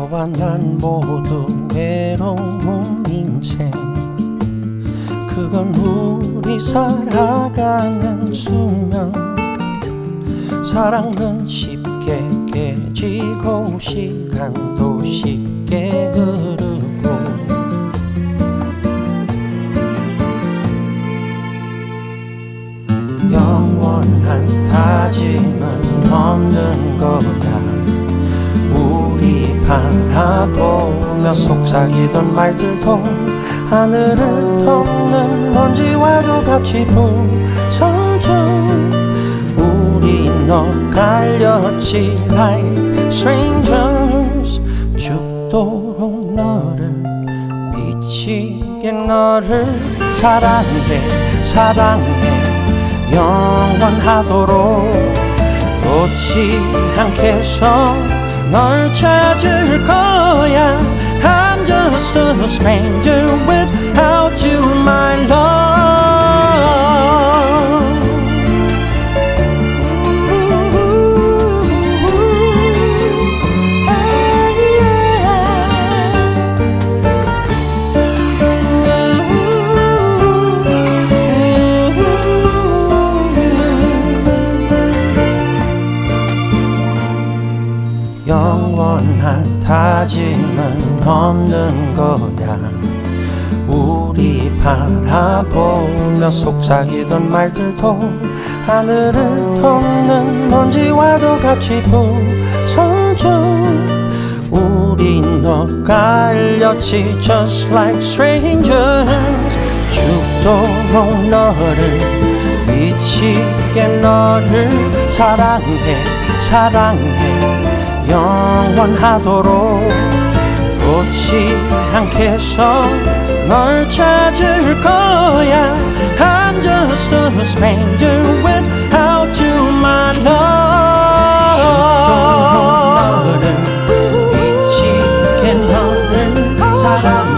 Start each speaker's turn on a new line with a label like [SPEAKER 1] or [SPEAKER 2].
[SPEAKER 1] 너와 난 모두 외로운 인생, 그건 우리 살아가는 수명. 사랑은 쉽게 깨지고 시간도 쉽게 흐르고, 영원한 다짐은 없는 거야. 우리 바라보며 속삭이던 말들도 하늘을 덮는 먼지와도 같이 부서져. 우리 널갈렸지 like strangers. 죽도록 너를, 미치게 너를 사랑해 사랑해 영원하도록. 놓지 않겠어 널 찾을 거야. I'm just a stranger without you, my love. 영원한 다짐은 없는 거야. 우리 바라보며 속삭이던 말들도 하늘을 덮는 먼지와도 같이 부서져. 우리 널갈렸지 just like strangers. 죽도록 너를, 미치게 너를 사랑해 사랑해 영원하도록. 놓지 않겠어 널 찾을 거야. I'm just a stranger without you, my love. 죽도록 너를, 미치게 너를 사랑해